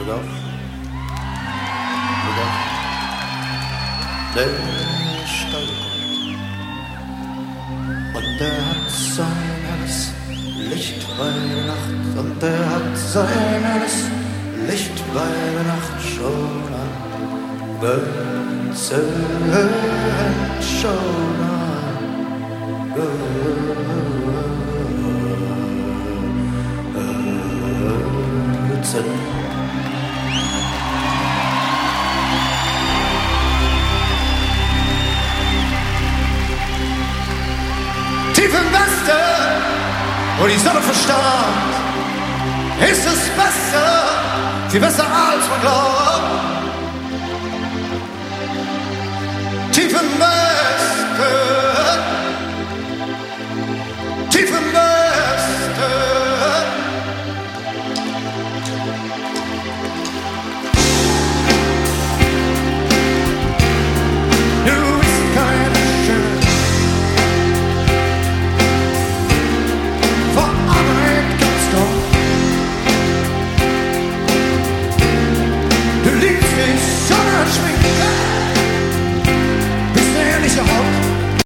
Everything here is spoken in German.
Glück auf. Glück auf. Der Stall und der hat sein helles Licht bei der Nacht und der hat sein helles Licht bei der Nacht schon angezündet, schon angezündet. Tief im Westen, wo die Sonne verstarrt, ist es besser, viel besser als man glaubt. Tief im Westen,